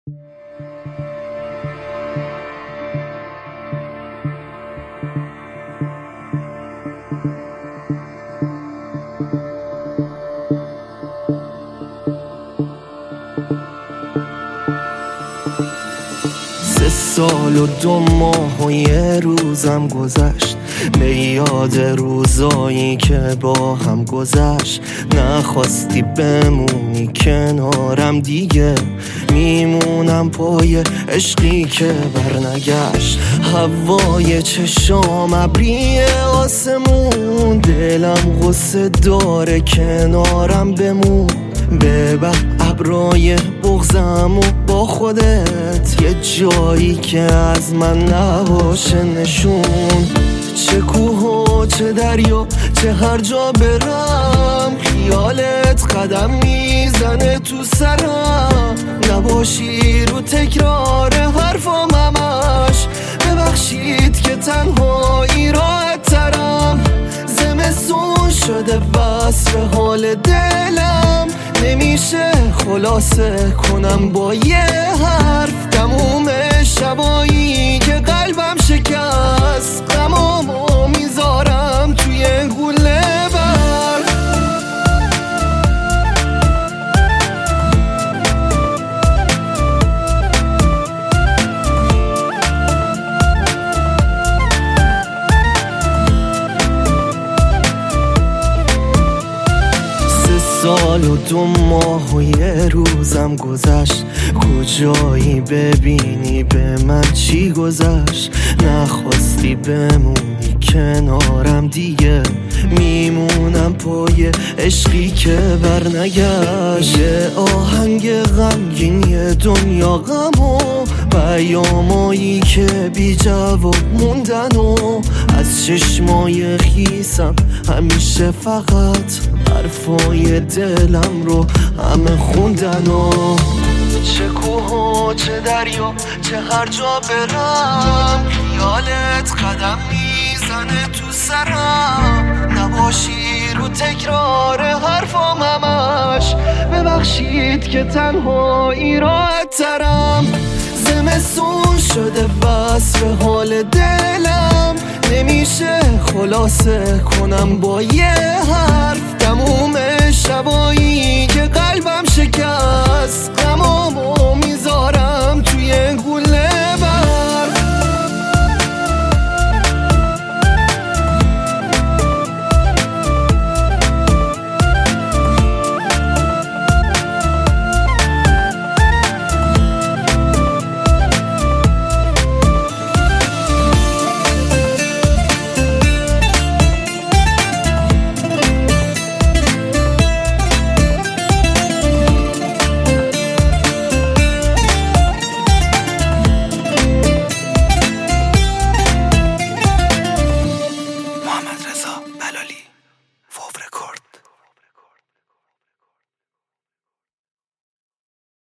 سال و 2 ماه و 1 روزم گذشت به یاد روزایی که با هم گذشت. نخواستی بمونی کنارم دیگه، میمونم پای عشقی که برنگشت. هوای چشام ابری آسمون، دلم غصه داره کنارم بمون. ببر ابرای بغضم و با خودت یه جایی که از من نباشه نشون. چه کوه و چه دریا چه هر جا برم، خیالت قدم میزنه تو سرم. نباشی رو تکرار حرفام همش، ببخشید که تنهایی راحت ترم. زمستون شده وصف حال دلم، نمیشه خلاصه کنم با یه حرف. تموم شبایی که قلبم شکست، غمامو میذارم توی گوله بر. سال و 2 ماه و 1 روزم گذشت. کجایی ببینی به من چی گذشت. نخواستی بمونی کنارم دیگه، میمونم پای عشقی که برنگشت. یه آهنگ غمگین یه دنیا غم و پیامایی که بی جواب موندن و از چشمای خیسم همیشه فقط حرفای دلم رو همه خوندن. و چه کوه و چه دریا چه هر جا برم، خیالت قدم میزنه تو سرم. نباشی رو تکرار حرفام همش، ببخشید که تنهایی راحت ترم. زمستون شده وصف حال دلم، نمیشه خلاصه کنم با یه حرف. تموم شبایی که قلبم شکست،